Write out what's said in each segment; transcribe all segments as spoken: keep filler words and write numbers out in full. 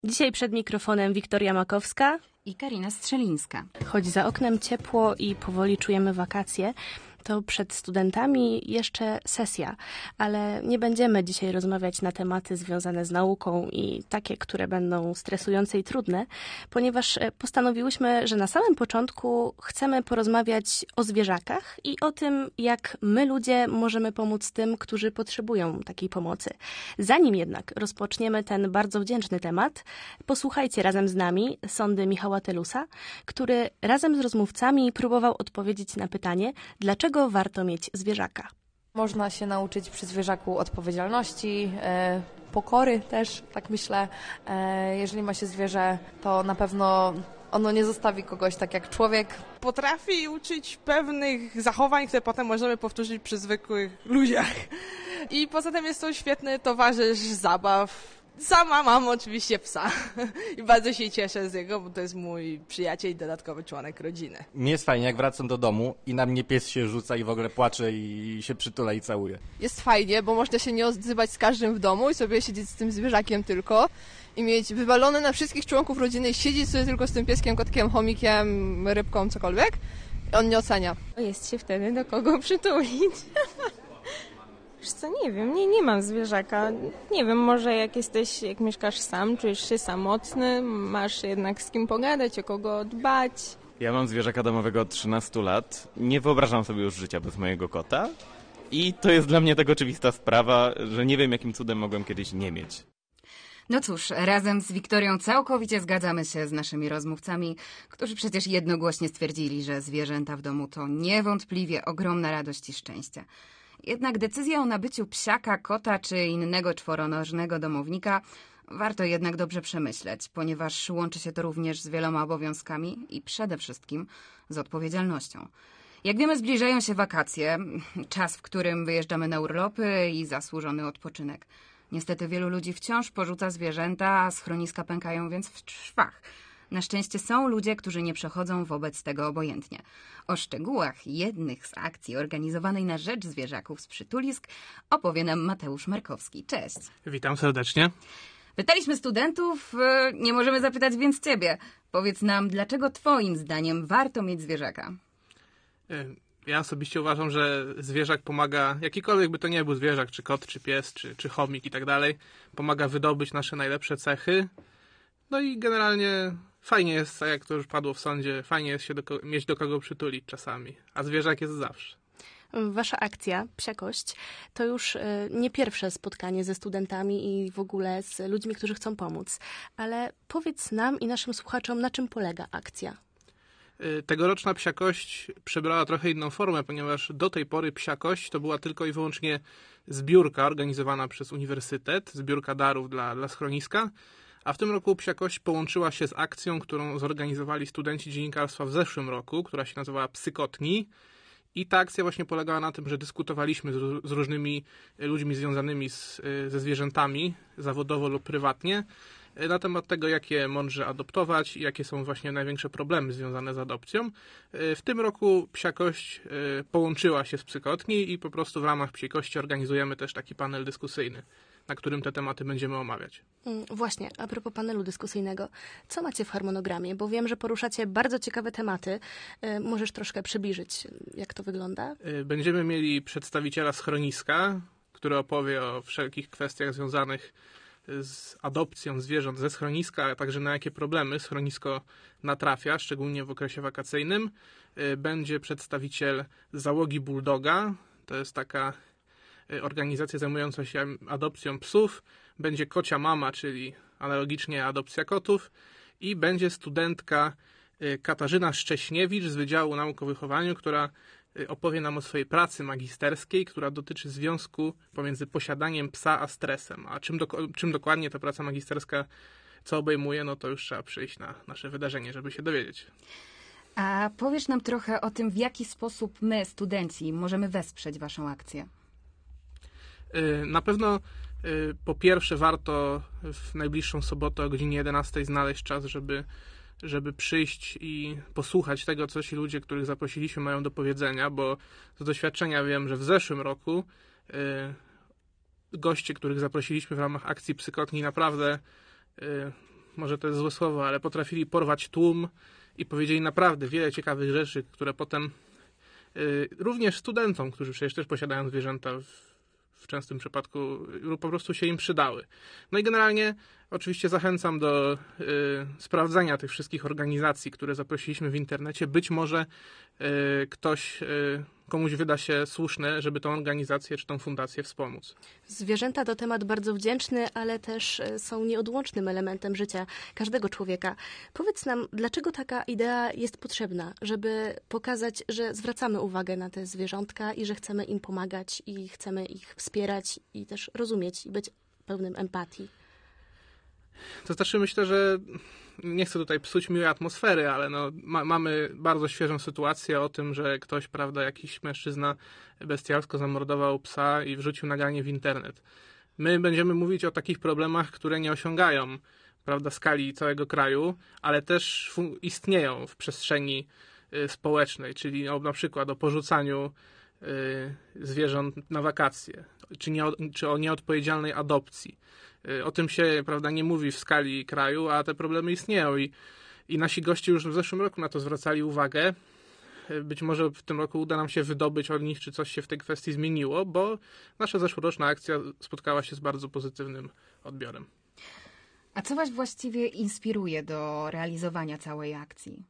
Dzisiaj przed mikrofonem Wiktoria Makowska i Karina Strzelińska. Choć za oknem ciepło i powoli czujemy wakacje, to przed studentami jeszcze sesja, ale nie będziemy dzisiaj rozmawiać na tematy związane z nauką i takie, które będą stresujące i trudne, ponieważ postanowiłyśmy, że na samym początku chcemy porozmawiać o zwierzakach i o tym, jak my ludzie możemy pomóc tym, którzy potrzebują takiej pomocy. Zanim jednak rozpoczniemy ten bardzo wdzięczny temat, posłuchajcie razem z nami sądy Michała Telusa, który razem z rozmówcami próbował odpowiedzieć na pytanie, dlaczego warto mieć zwierzaka. Można się nauczyć przy zwierzaku odpowiedzialności, e, pokory też, tak myślę. E, jeżeli ma się zwierzę, to na pewno ono nie zostawi kogoś tak jak człowiek. Potrafi uczyć pewnych zachowań, które potem możemy powtórzyć przy zwykłych ludziach. I poza tym jest to świetny towarzysz zabaw. Sama mam oczywiście psa i bardzo się cieszę z niego, bo to jest mój przyjaciel i dodatkowy członek rodziny. Mnie jest fajnie, jak wracam do domu i na mnie pies się rzuca i w ogóle płacze i się przytula i całuje. Jest fajnie, bo można się nie odzywać z każdym w domu i sobie siedzieć z tym zwierzakiem tylko i mieć wywalone na wszystkich członków rodziny i siedzieć sobie tylko z tym pieskiem, kotkiem, chomikiem, rybką, cokolwiek. On nie ocenia. Jest się wtedy do kogo przytulić. Wiesz co, nie wiem, nie, nie mam zwierzaka. Nie wiem, może jak jesteś, jak mieszkasz sam, czujesz się samotny, masz jednak z kim pogadać, o kogo dbać. Ja mam zwierzaka domowego od trzynastu lat. Nie wyobrażam sobie już życia bez mojego kota. I to jest dla mnie tak oczywista sprawa, że nie wiem, jakim cudem mogłem kiedyś nie mieć. No cóż, razem z Wiktorią całkowicie zgadzamy się z naszymi rozmówcami, którzy przecież jednogłośnie stwierdzili, że zwierzęta w domu to niewątpliwie ogromna radość i szczęście. Jednak decyzję o nabyciu psiaka, kota czy innego czworonożnego domownika warto jednak dobrze przemyśleć, ponieważ łączy się to również z wieloma obowiązkami i przede wszystkim z odpowiedzialnością. Jak wiemy, zbliżają się wakacje, czas, w którym wyjeżdżamy na urlopy i zasłużony odpoczynek. Niestety wielu ludzi wciąż porzuca zwierzęta, a schroniska pękają więc w szwach. Na szczęście są ludzie, którzy nie przechodzą wobec tego obojętnie. O szczegółach jednych z akcji organizowanej na rzecz zwierzaków z przytulisk opowie nam Mateusz Markowski. Cześć. Witam serdecznie. Pytaliśmy studentów, nie możemy zapytać więc ciebie. Powiedz nam, dlaczego twoim zdaniem warto mieć zwierzaka? Ja osobiście uważam, że zwierzak pomaga, jakikolwiek by to nie był zwierzak, czy kot, czy pies, czy, czy chomik i tak dalej, pomaga wydobyć nasze najlepsze cechy. No i generalnie fajnie jest, jak to już padło w sądzie, fajnie jest się do, mieć do kogo przytulić czasami, a zwierzak jest zawsze. Wasza akcja, Psiakość, to już nie pierwsze spotkanie ze studentami i w ogóle z ludźmi, którzy chcą pomóc. Ale powiedz nam i naszym słuchaczom, na czym polega akcja? Tegoroczna Psiakość przybrała trochę inną formę, ponieważ do tej pory Psiakość to była tylko i wyłącznie zbiórka organizowana przez uniwersytet, zbiórka darów dla, dla schroniska. A w tym roku Psiakość połączyła się z akcją, którą zorganizowali studenci dziennikarstwa w zeszłym roku, która się nazywała Psykotni. I ta akcja właśnie polegała na tym, że dyskutowaliśmy z, z różnymi ludźmi związanymi z, ze zwierzętami, zawodowo lub prywatnie, na temat tego, jakie mądrze adoptować i jakie są właśnie największe problemy związane z adopcją. W tym roku Psiakość połączyła się z Psykotni i po prostu w ramach Psiakości organizujemy też taki panel dyskusyjny, na którym te tematy będziemy omawiać. Właśnie, a propos panelu dyskusyjnego, co macie w harmonogramie? Bo wiem, że poruszacie bardzo ciekawe tematy. Możesz troszkę przybliżyć, jak to wygląda? Będziemy mieli przedstawiciela schroniska, który opowie o wszelkich kwestiach związanych z adopcją zwierząt ze schroniska, a także na jakie problemy schronisko natrafia, szczególnie w okresie wakacyjnym. Będzie przedstawiciel załogi Bulldoga, to jest taka organizacja zajmująca się adopcją psów, będzie Kocia Mama, czyli analogicznie adopcja kotów, i będzie studentka Katarzyna Szcześniewicz z Wydziału Nauk o Wychowaniu, która opowie nam o swojej pracy magisterskiej, która dotyczy związku pomiędzy posiadaniem psa a stresem. A czym, do, czym dokładnie ta praca magisterska co obejmuje, no to już trzeba przyjść na nasze wydarzenie, żeby się dowiedzieć. A powiesz nam trochę o tym, w jaki sposób my, studenci, możemy wesprzeć waszą akcję? Na pewno po pierwsze warto w najbliższą sobotę o godzinie jedenastej znaleźć czas, żeby, żeby przyjść i posłuchać tego, co ci ludzie, których zaprosiliśmy, mają do powiedzenia, bo z doświadczenia wiem, że w zeszłym roku goście, których zaprosiliśmy w ramach akcji Psykotni, naprawdę może to jest złe słowo, ale potrafili porwać tłum i powiedzieli naprawdę wiele ciekawych rzeczy, które potem y, również studentom, którzy przecież też posiadają zwierzęta w, w częstym przypadku, y, po prostu się im przydały. No i generalnie oczywiście zachęcam do y, sprawdzania tych wszystkich organizacji, które zaprosiliśmy w internecie. Być może y, ktoś, y, komuś wyda się słuszne, żeby tą organizację czy tą fundację wspomóc. Zwierzęta to temat bardzo wdzięczny, ale też są nieodłącznym elementem życia każdego człowieka. Powiedz nam, dlaczego taka idea jest potrzebna, żeby pokazać, że zwracamy uwagę na te zwierzątka i że chcemy im pomagać i chcemy ich wspierać i też rozumieć i być pełnym empatii. To znaczy myślę, że nie chcę tutaj psuć miłej atmosfery, ale no, ma, mamy bardzo świeżą sytuację o tym, że ktoś, prawda, jakiś mężczyzna bestialsko zamordował psa i wrzucił nagranie w internet. My będziemy mówić o takich problemach, które nie osiągają, prawda, skali całego kraju, ale też fun- istnieją w przestrzeni y, społecznej, czyli o, na przykład o porzucaniu y, zwierząt na wakacje, czy, nie, czy o nieodpowiedzialnej adopcji. O tym się, prawda, nie mówi w skali kraju, a te problemy istnieją i, i nasi goście już w zeszłym roku na to zwracali uwagę. Być może w tym roku uda nam się wydobyć od nich, czy coś się w tej kwestii zmieniło, bo nasza zeszłoroczna akcja spotkała się z bardzo pozytywnym odbiorem. A co was właściwie inspiruje do realizowania całej akcji?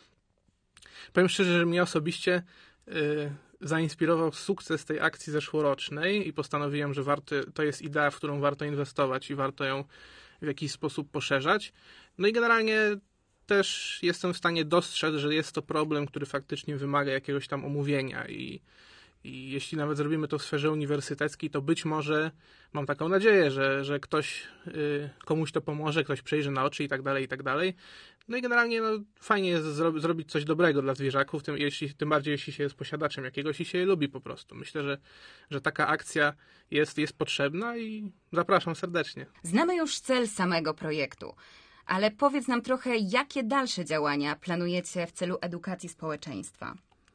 Powiem szczerze, że mnie osobiście y, zainspirował sukces tej akcji zeszłorocznej i postanowiłem, że warto, to jest idea, w którą warto inwestować i warto ją w jakiś sposób poszerzać. No i generalnie też jestem w stanie dostrzec, że jest to problem, który faktycznie wymaga jakiegoś tam omówienia i, i jeśli nawet zrobimy to w sferze uniwersyteckiej, to być może, mam taką nadzieję, że, że ktoś, y, komuś to pomoże, ktoś przejrzy na oczy i tak dalej, i tak dalej. No i generalnie no, fajnie jest zro- zrobić coś dobrego dla zwierzaków, tym, jeśli, tym bardziej jeśli się jest posiadaczem jakiegoś i się je lubi po prostu. Myślę, że, że taka akcja jest, jest potrzebna i zapraszam serdecznie. Znamy już cel samego projektu, ale powiedz nam trochę, jakie dalsze działania planujecie w celu edukacji społeczeństwa?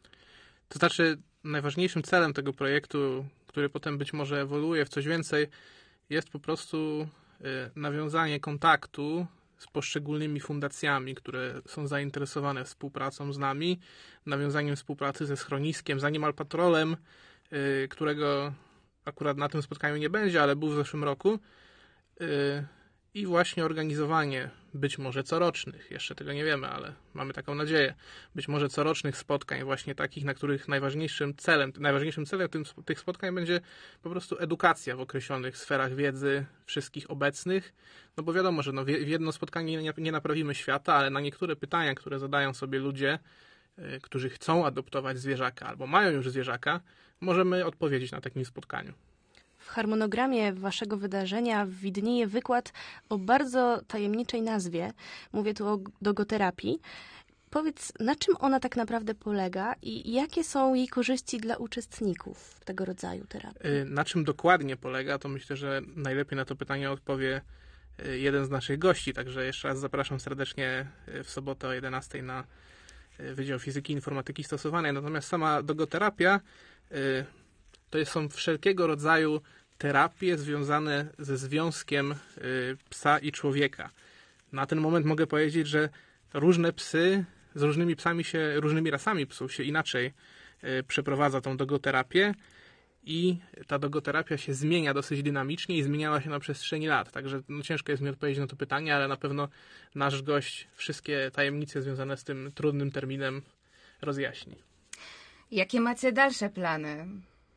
To znaczy, najważniejszym celem tego projektu, który potem być może ewoluuje w coś więcej, jest po prostu y, nawiązanie kontaktu z poszczególnymi fundacjami, które są zainteresowane współpracą z nami, nawiązaniem współpracy ze schroniskiem, z Animal Patrolem, y, którego akurat na tym spotkaniu nie będzie, ale był w zeszłym roku, y, i właśnie organizowanie być może corocznych, jeszcze tego nie wiemy, ale mamy taką nadzieję, być może corocznych spotkań właśnie takich, na których najważniejszym celem, najważniejszym celem tym, tych spotkań będzie po prostu edukacja w określonych sferach wiedzy wszystkich obecnych, no bo wiadomo, że no w jedno spotkanie nie, nie naprawimy świata, ale na niektóre pytania, które zadają sobie ludzie, y, którzy chcą adoptować zwierzaka albo mają już zwierzaka, możemy odpowiedzieć na takim spotkaniu. W harmonogramie waszego wydarzenia widnieje wykład o bardzo tajemniczej nazwie. Mówię tu o dogoterapii. Powiedz, na czym ona tak naprawdę polega i jakie są jej korzyści dla uczestników tego rodzaju terapii? Na czym dokładnie polega, to myślę, że najlepiej na to pytanie odpowie jeden z naszych gości. Także jeszcze raz zapraszam serdecznie w sobotę o jedenastej na Wydział Fizyki i Informatyki Stosowanej. Natomiast sama dogoterapia to są wszelkiego rodzaju terapie związane ze związkiem y, psa i człowieka. Na ten moment mogę powiedzieć, że różne psy, z różnymi psami się, różnymi rasami psów się inaczej y, przeprowadza tą dogoterapię i ta dogoterapia się zmienia dosyć dynamicznie i zmieniała się na przestrzeni lat. Także no, ciężko jest mi odpowiedzieć na to pytanie, ale na pewno nasz gość wszystkie tajemnice związane z tym trudnym terminem rozjaśni. Jakie macie dalsze plany?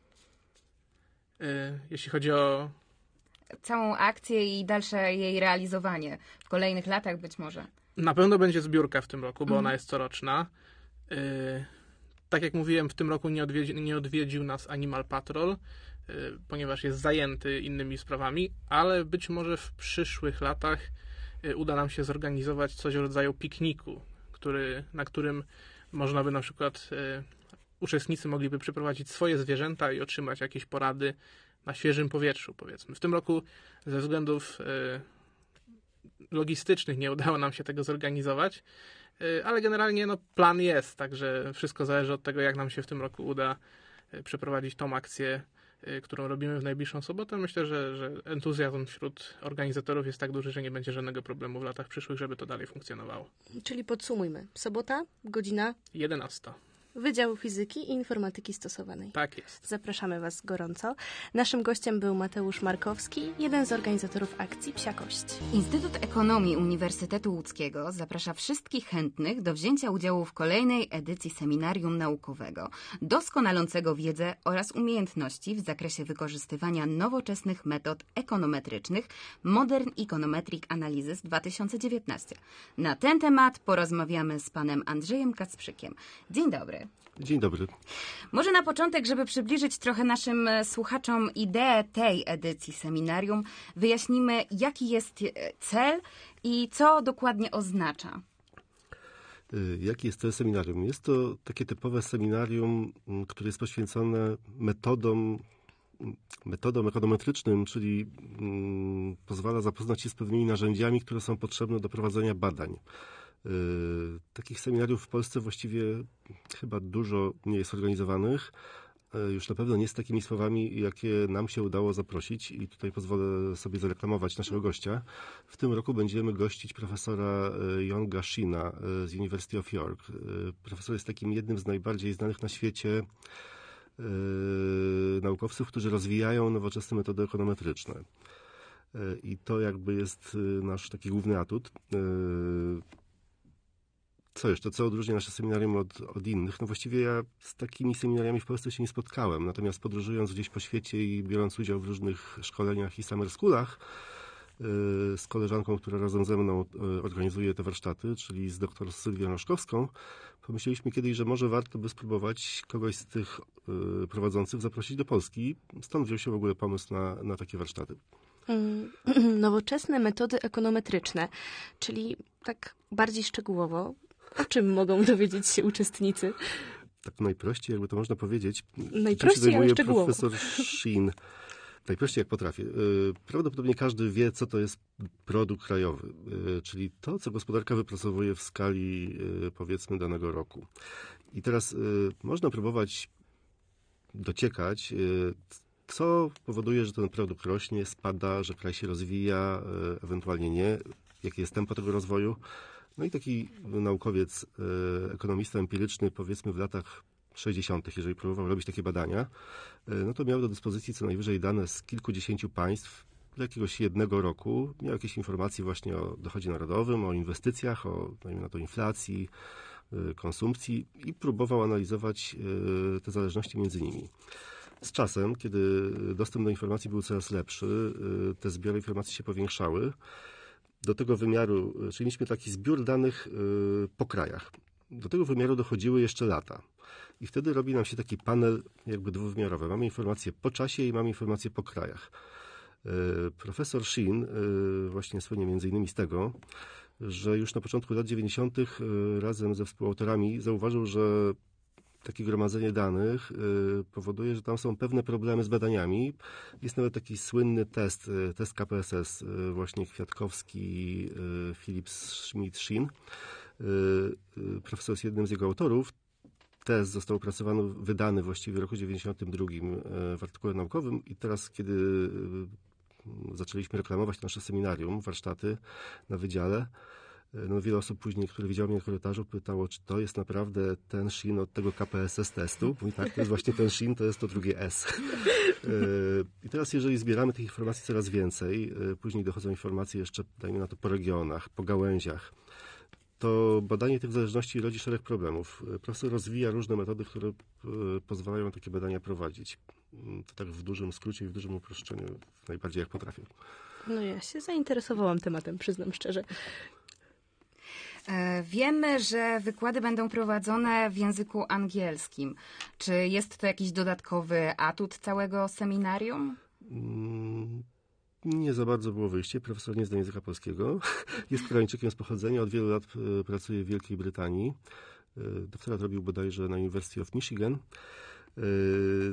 Jeśli chodzi o całą akcję i dalsze jej realizowanie w kolejnych latach być może. Na pewno będzie zbiórka w tym roku, bo mhm. ona jest coroczna. Yy, tak jak mówiłem, w tym roku nie odwiedzi, nie odwiedził nas Animal Patrol, yy, ponieważ jest zajęty innymi sprawami, ale być może w przyszłych latach yy, uda nam się zorganizować coś w rodzaju pikniku, który, na którym można by na przykład yy, uczestnicy mogliby przyprowadzić swoje zwierzęta i otrzymać jakieś porady na świeżym powietrzu, powiedzmy. W tym roku ze względów y, logistycznych nie udało nam się tego zorganizować, y, ale generalnie no, plan jest, także wszystko zależy od tego, jak nam się w tym roku uda y, przeprowadzić tą akcję którą robimy w najbliższą sobotę. Myślę, że, że entuzjazm wśród organizatorów jest tak duży, że nie będzie żadnego problemu w latach przyszłych, żeby to dalej funkcjonowało. Czyli podsumujmy. Sobota, godzina jedenasta. Wydział Fizyki i Informatyki Stosowanej. Tak jest. Zapraszamy Was gorąco. Naszym gościem był Mateusz Markowski, jeden z organizatorów akcji Psia Kość. Instytut Ekonomii Uniwersytetu Łódzkiego zaprasza wszystkich chętnych do wzięcia udziału w kolejnej edycji seminarium naukowego doskonalącego wiedzę oraz umiejętności w zakresie wykorzystywania nowoczesnych metod ekonometrycznych Modern Econometric Analysis dwa tysiące dziewiętnaście. Na ten temat porozmawiamy z panem Andrzejem Kacprzykiem. Dzień dobry. Dzień dobry. Może na początek, żeby przybliżyć trochę naszym słuchaczom ideę tej edycji seminarium, wyjaśnimy, jaki jest cel i co dokładnie oznacza. Jaki jest cel seminarium? Jest to takie typowe seminarium, które jest poświęcone metodom, metodom ekonometrycznym, czyli mm, pozwala zapoznać się z pewnymi narzędziami, które są potrzebne do prowadzenia badań. Yy, takich seminariów w Polsce właściwie chyba dużo nie jest organizowanych. Yy, już na pewno nie z takimi słowami, jakie nam się udało zaprosić i tutaj pozwolę sobie zareklamować naszego gościa. W tym roku będziemy gościć profesora Yonga Shina z University of York. Yy, profesor jest takim jednym z najbardziej znanych na świecie yy, naukowców, którzy rozwijają nowoczesne metody ekonometryczne. Yy, I to jakby jest nasz taki główny atut. Yy, Co jeszcze? Co odróżnia nasze seminarium od, od innych? No właściwie ja z takimi seminariami w Polsce się nie spotkałem. Natomiast podróżując gdzieś po świecie i biorąc udział w różnych szkoleniach i summer schoolach yy, z koleżanką, która razem ze mną yy, organizuje te warsztaty, czyli z doktor Sylwią Roszkowską, pomyśleliśmy kiedyś, że może warto by spróbować kogoś z tych yy, prowadzących zaprosić do Polski. Stąd wziął się w ogóle pomysł na, na takie warsztaty. Nowoczesne metody ekonometryczne, czyli tak bardziej szczegółowo, o czym mogą dowiedzieć się uczestnicy? Tak najprościej, jakby to można powiedzieć. Najprościej, ale szczegółowo. Profesor Shin. Najprościej jak potrafię. Prawdopodobnie każdy wie, co to jest produkt krajowy, czyli to, co gospodarka wypracowuje w skali, powiedzmy, danego roku. I teraz można próbować dociekać, co powoduje, że ten produkt rośnie, spada, że kraj się rozwija, ewentualnie nie, jakie jest tempo tego rozwoju. No i taki naukowiec, ekonomista empiryczny, powiedzmy w latach sześćdziesiątych, jeżeli próbował robić takie badania, no to miał do dyspozycji co najwyżej dane z kilkudziesięciu państw do jakiegoś jednego roku. Miał jakieś informacje właśnie o dochodzie narodowym, o inwestycjach, o, dajmy na to, inflacji, konsumpcji i próbował analizować te zależności między nimi. Z czasem, kiedy dostęp do informacji był coraz lepszy, te zbiory informacji się powiększały. Do tego wymiaru, czyli mieliśmy taki zbiór danych po krajach. Do tego wymiaru dochodziły jeszcze lata. I wtedy robi nam się taki panel jakby dwuwymiarowy. Mamy informacje po czasie i mamy informacje po krajach. Profesor Shin właśnie słynie między innymi z tego, że już na początku lat dziewięćdziesiątych razem ze współautorami zauważył, że takie gromadzenie danych powoduje, że tam są pewne problemy z badaniami. Jest nawet taki słynny test, test K P S S, właśnie Kwiatkowski, Phillips, Schmidt, Shin. Profesor jest jednym z jego autorów. Test został opracowany, wydany właściwie w roku dziewięćdziesiątym drugim w artykule naukowym i teraz, kiedy zaczęliśmy reklamować nasze seminarium, warsztaty na wydziale, no wiele osób później, które widziało mnie na korytarzu, pytało, czy to jest naprawdę ten Shin od tego K P S S testu. Mówi tak, to jest właśnie ten Shin, to jest to drugie S. I teraz, jeżeli zbieramy tych informacji coraz więcej, później dochodzą informacje jeszcze, dajmy na to, po regionach, po gałęziach, to badanie tych zależności rodzi szereg problemów. Profesor rozwija różne metody, które pozwalają takie badania prowadzić. To tak w dużym skrócie i w dużym uproszczeniu, najbardziej jak potrafię. No ja się zainteresowałam tematem, przyznam szczerze. Wiemy, że wykłady będą prowadzone w języku angielskim. Czy jest to jakiś dodatkowy atut całego seminarium? Mm, nie za bardzo było wyjście. Profesor nie zna języka polskiego. Jest Koreańczykiem z pochodzenia. Od wielu lat pracuje w Wielkiej Brytanii. Doktorat robił bodajże na University of Michigan.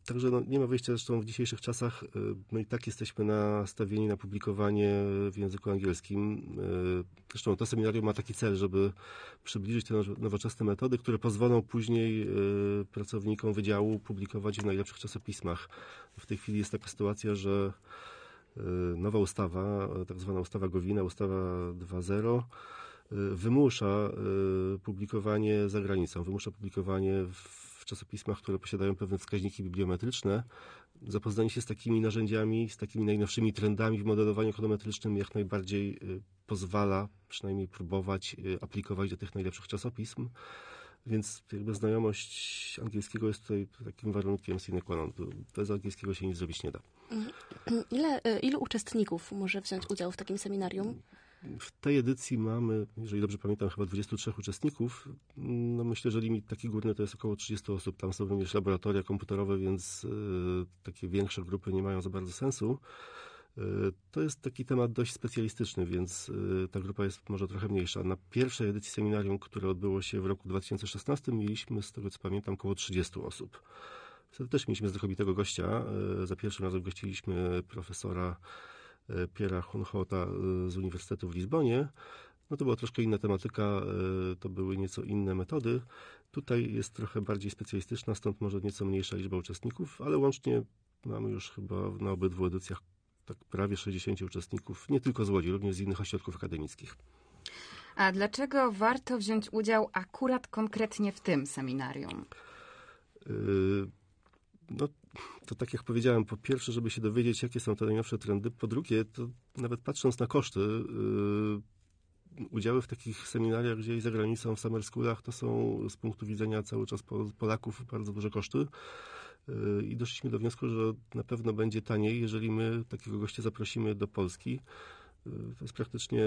Także no, nie ma wyjścia, zresztą w dzisiejszych czasach my i tak jesteśmy nastawieni na publikowanie w języku angielskim. Zresztą to seminarium ma taki cel, żeby przybliżyć te nowoczesne metody, które pozwolą później pracownikom wydziału publikować w najlepszych czasopismach. W tej chwili jest taka sytuacja, że nowa ustawa, tak zwana ustawa Gowina, ustawa dwa zero, wymusza publikowanie za granicą, wymusza publikowanie w w czasopismach, które posiadają pewne wskaźniki bibliometryczne. Zapoznanie się z takimi narzędziami, z takimi najnowszymi trendami w modelowaniu ekonometrycznym jak najbardziej pozwala przynajmniej próbować aplikować do tych najlepszych czasopism. Więc jakby znajomość angielskiego jest tutaj takim warunkiem sine qua non. Bez angielskiego się nic zrobić nie da. Ile, ilu uczestników może wziąć udział w takim seminarium? W tej edycji mamy, jeżeli dobrze pamiętam, chyba dwudziestu trzech uczestników. No myślę, że limit taki górny to jest około trzydziestu osób. Tam są również laboratoria komputerowe, więc y, takie większe grupy nie mają za bardzo sensu. Y, to jest taki temat dość specjalistyczny, więc y, ta grupa jest może trochę mniejsza. Na pierwszej edycji seminarium, które odbyło się w roku dwa tysiące szesnastym, mieliśmy, z tego co pamiętam, około trzydziestu osób. Wtedy też mieliśmy znakomitego gościa. Y, za pierwszym razem gościliśmy profesora Piera Hunhota z Uniwersytetu w Lizbonie. No to była troszkę inna tematyka, to były nieco inne metody. Tutaj jest trochę bardziej specjalistyczna, stąd może nieco mniejsza liczba uczestników, ale łącznie mamy już chyba na obydwu edycjach tak prawie sześćdziesięciu uczestników, nie tylko z Łodzi, również z innych ośrodków akademickich. A dlaczego warto wziąć udział akurat konkretnie w tym seminarium? Yy... No, to tak jak powiedziałem, po pierwsze, żeby się dowiedzieć, jakie są te najnowsze trendy, po drugie, to nawet patrząc na koszty, yy, udziały w takich seminariach gdzieś za granicą, w summer schoolach, to są z punktu widzenia cały czas Polaków bardzo duże koszty yy, i doszliśmy do wniosku, że na pewno będzie taniej, jeżeli my takiego gościa zaprosimy do Polski. Yy, to jest praktycznie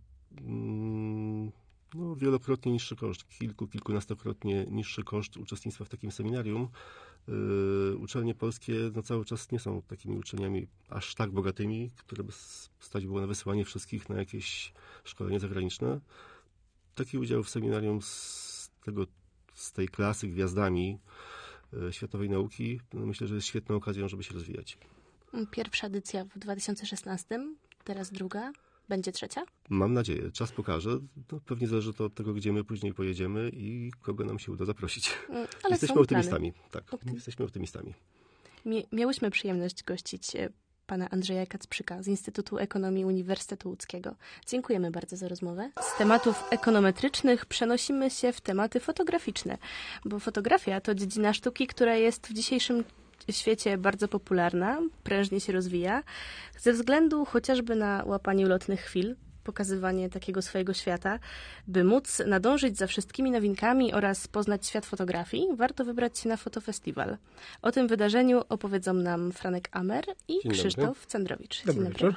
yy, no, wielokrotnie niższy koszt, kilku, kilkunastokrotnie niższy koszt uczestnictwa w takim seminarium. Yy, uczelnie polskie no, cały czas nie są takimi uczelniami aż tak bogatymi, które by stać było na wysyłanie wszystkich na jakieś szkolenie zagraniczne. Taki udział w seminarium z, tego, z tej klasy gwiazdami yy, światowej nauki, no, myślę, że jest świetną okazją, żeby się rozwijać. Pierwsza edycja w dwa tysiące szesnastym, teraz druga. Będzie trzecia? Mam nadzieję. Czas pokaże. No, pewnie zależy to od tego, gdzie my później pojedziemy i kogo nam się uda zaprosić. Ale jesteśmy optymistami. Tak, Optym... jesteśmy optymistami. Mie- miałyśmy przyjemność gościć pana Andrzeja Kacprzyka z Instytutu Ekonomii Uniwersytetu Łódzkiego. Dziękujemy bardzo za rozmowę. Z tematów ekonometrycznych przenosimy się w tematy fotograficzne, bo fotografia to dziedzina sztuki, która jest w dzisiejszym świecie bardzo popularna, prężnie się rozwija, ze względu chociażby na łapanie ulotnych chwil, pokazywanie takiego swojego świata. By móc nadążyć za wszystkimi nowinkami oraz poznać świat fotografii, warto wybrać się na fotofestiwal. O tym wydarzeniu opowiedzą nam Franek Amer i Dzień Krzysztof dobry. Cendrowicz. Dobry Dzień dobry. wieczór.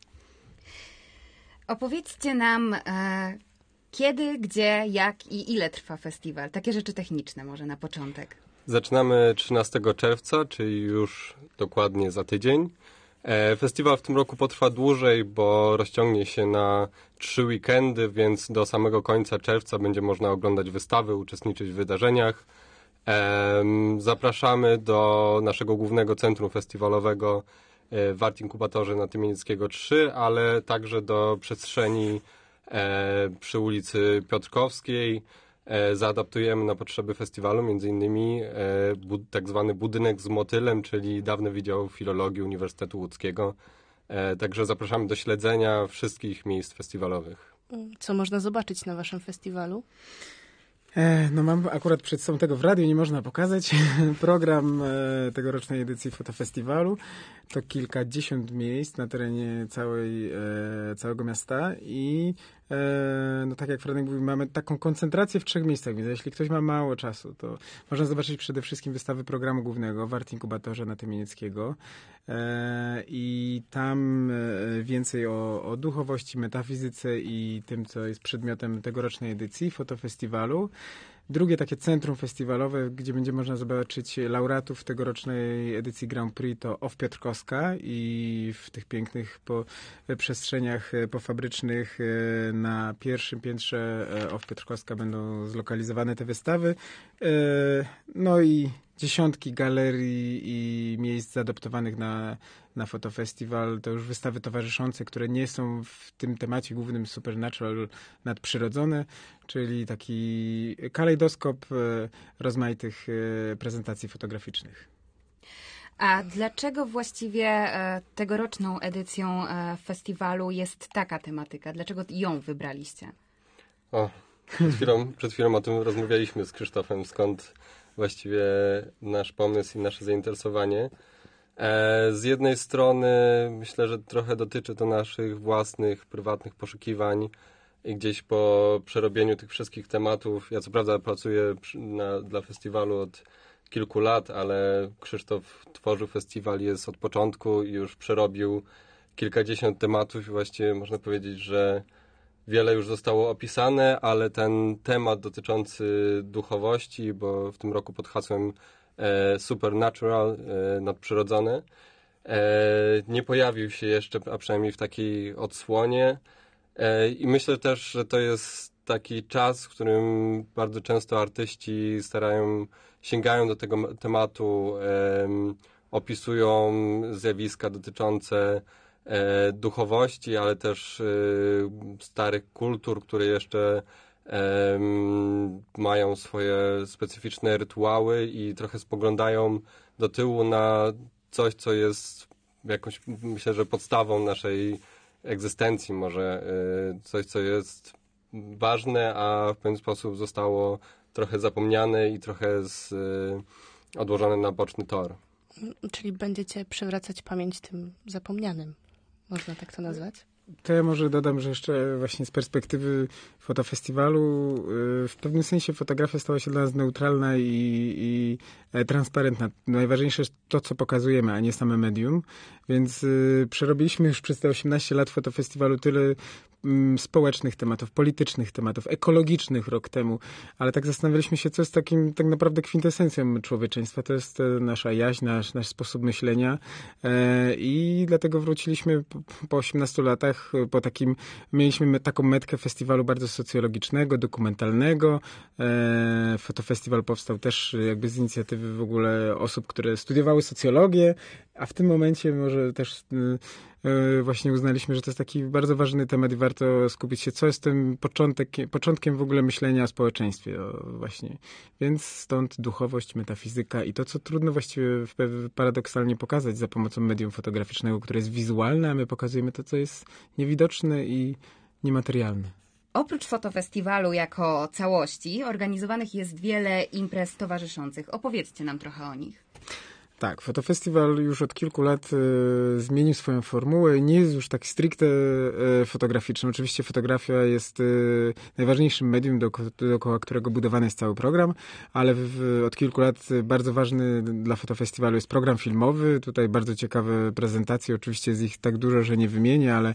Opowiedzcie nam, e, kiedy, gdzie, jak i ile trwa festiwal. Takie rzeczy techniczne może na początek. Zaczynamy trzynastego czerwca, czyli już dokładnie za tydzień. Festiwal w tym roku potrwa dłużej, bo rozciągnie się na trzy weekendy, więc do samego końca czerwca będzie można oglądać wystawy, uczestniczyć w wydarzeniach. Zapraszamy do naszego głównego centrum festiwalowego w Art Inkubatorze na Tymienieckiego trzy, ale także do przestrzeni przy ulicy Piotrkowskiej. Zaadaptujemy na potrzeby festiwalu między innymi bud- tak zwany budynek z motylem, czyli dawny Wydział Filologii Uniwersytetu Łódzkiego. Także zapraszamy do śledzenia wszystkich miejsc festiwalowych. Co można zobaczyć na waszym festiwalu? E, no mam akurat przed sobą, tego w radiu nie można pokazać, program e, tegorocznej edycji fotofestiwalu. To kilkadziesiąt miejsc na terenie całej, e, całego miasta i e, no tak jak Franek mówił, mamy taką koncentrację w trzech miejscach, więc jeśli ktoś ma mało czasu, to można zobaczyć przede wszystkim wystawy programu głównego w Art Inkubatorze na Tymienieckiego e, i tam e, więcej o, o duchowości, metafizyce i tym, co jest przedmiotem tegorocznej edycji fotofestiwalu. Drugie takie centrum festiwalowe, gdzie będzie można zobaczyć laureatów tegorocznej edycji Grand Prix, to O W Piotrkowska i w tych pięknych po, przestrzeniach pofabrycznych na pierwszym piętrze O W Piotrkowska będą zlokalizowane te wystawy. No i dziesiątki galerii i miejsc zaadoptowanych na, na fotofestiwal. To już wystawy towarzyszące, które nie są w tym temacie głównym supernatural, nadprzyrodzone, czyli taki kalejdoskop rozmaitych prezentacji fotograficznych. A dlaczego właściwie tegoroczną edycją festiwalu jest taka tematyka? Dlaczego ją wybraliście? O, przed chwilą, przed chwilą o tym rozmawialiśmy z Krzysztofem, skąd właściwie nasz pomysł i nasze zainteresowanie. E, z jednej strony myślę, że trochę dotyczy to naszych własnych, prywatnych poszukiwań i gdzieś po przerobieniu tych wszystkich tematów, ja co prawda pracuję przy, na, dla festiwalu od kilku lat, ale Krzysztof tworzył festiwal, jest od początku i już przerobił kilkadziesiąt tematów i właściwie można powiedzieć, że wiele już zostało opisane, ale ten temat dotyczący duchowości, bo w tym roku pod hasłem e, Supernatural, e, nadprzyrodzone, e, nie pojawił się jeszcze, a przynajmniej w takiej odsłonie. E, I myślę też, że to jest taki czas, w którym bardzo często artyści starają, sięgają do tego tematu, e, opisują zjawiska dotyczące E, duchowości, ale też e, starych kultur, które jeszcze e, mają swoje specyficzne rytuały i trochę spoglądają do tyłu na coś, co jest jakąś, myślę, że podstawą naszej egzystencji, może e, coś, co jest ważne, a w pewien sposób zostało trochę zapomniane i trochę z, e, odłożone na boczny tor. Czyli będziecie przywracać pamięć tym zapomnianym. Można tak to nazwać? To ja może dodam, że jeszcze właśnie z perspektywy fotofestiwalu w pewnym sensie fotografia stała się dla nas neutralna i, i transparentna. Najważniejsze jest to, co pokazujemy, a nie same medium. Więc y, przerobiliśmy już przez te osiemnaście lat fotofestiwalu tyle mm, społecznych tematów, politycznych tematów, ekologicznych rok temu, ale tak zastanawialiśmy się, co jest takim tak naprawdę kwintesencją człowieczeństwa. To jest nasza jaźń, nasz, nasz sposób myślenia e, i dlatego wróciliśmy po, po osiemnastu latach, po takim, mieliśmy taką metkę festiwalu bardzo socjologicznego, dokumentalnego. E, fotofestiwal powstał też jakby z inicjatywy w ogóle osób, które studiowały socjologię, a w tym momencie może też y, właśnie uznaliśmy, że to jest taki bardzo ważny temat i warto skupić się, co jest tym początek, początkiem w ogóle myślenia o społeczeństwie. O, właśnie. Więc stąd duchowość, metafizyka i to, co trudno właściwie paradoksalnie pokazać za pomocą medium fotograficznego, które jest wizualne, a my pokazujemy to, co jest niewidoczne i niematerialne. Oprócz fotofestiwalu jako całości organizowanych jest wiele imprez towarzyszących. Opowiedzcie nam trochę o nich. Tak, fotofestiwal już od kilku lat e, zmienił swoją formułę. Nie jest już tak stricte e, fotograficzny. Oczywiście fotografia jest e, najważniejszym medium, dookoła, dookoła którego budowany jest cały program, ale w, w, od kilku lat bardzo ważny dla fotofestiwalu jest program filmowy. Tutaj bardzo ciekawe prezentacje. Oczywiście jest ich tak dużo, że nie wymienię, ale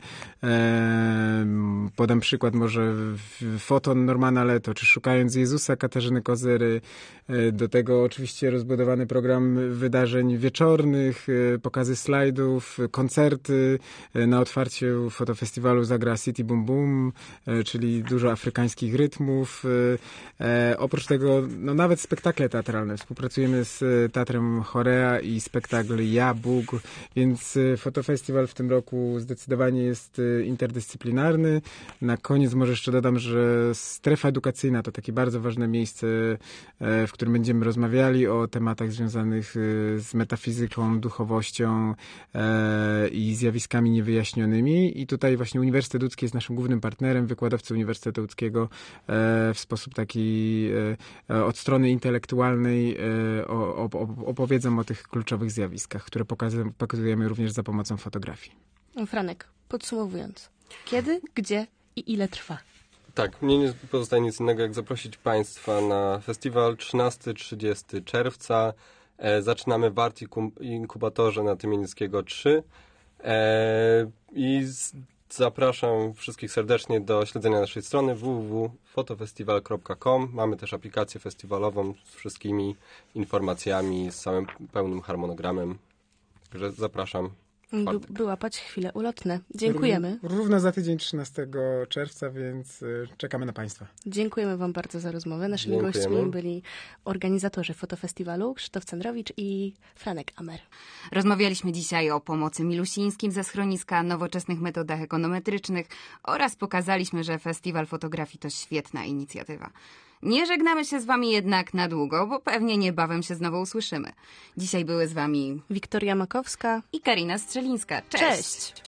e, podam przykład może Foton Normana Leto, czy Szukając Jezusa Katarzyny Kozery. E, do tego oczywiście rozbudowany program wydarzeń wieczornych, pokazy slajdów, koncerty. Na otwarciu fotofestiwalu zagra City Boom Boom, czyli dużo afrykańskich rytmów. E, oprócz tego no, nawet spektakle teatralne. Współpracujemy z Teatrem Chorea i spektakl Ja, Bóg, więc fotofestiwal w tym roku zdecydowanie jest interdyscyplinarny. Na koniec może jeszcze dodam, że strefa edukacyjna to takie bardzo ważne miejsce, w którym będziemy rozmawiali o tematach związanych z metafizyką, duchowością e, i zjawiskami niewyjaśnionymi. I tutaj właśnie Uniwersytet Łódzki jest naszym głównym partnerem. Wykładowcy Uniwersytetu Łódzkiego e, w sposób taki e, od strony intelektualnej e, o, o, opowiedzą o tych kluczowych zjawiskach, które pokazujemy, pokazujemy również za pomocą fotografii. Franek, podsumowując, kiedy, gdzie i ile trwa? Tak, mnie nie pozostaje nic innego, jak zaprosić Państwa na festiwal trzynastego do trzydziestego czerwca. E, zaczynamy w Art Inkubatorze na Tymienieckiego trzy e, i z, zapraszam wszystkich serdecznie do śledzenia naszej strony w w w kropka fotofestiwal kropka com. Mamy też aplikację festiwalową z wszystkimi informacjami, z całym pełnym harmonogramem. Także zapraszam By, by łapać chwile ulotne. Dziękujemy. Równo za tydzień, trzynastego czerwca, więc czekamy na Państwa. Dziękujemy Wam bardzo za rozmowę. Naszymi Dziękujemy. gośćmi byli organizatorzy fotofestiwalu Krzysztof Cendrowicz i Franek Amer. Rozmawialiśmy dzisiaj o pomocy milusińskim ze schroniska, nowoczesnych metodach ekonometrycznych oraz pokazaliśmy, że Festiwal Fotografii to świetna inicjatywa. Nie żegnamy się z Wami jednak na długo, bo pewnie niebawem się znowu usłyszymy. Dzisiaj były z Wami Wiktoria Makowska i Karina Strzelińska. Cześć! Cześć.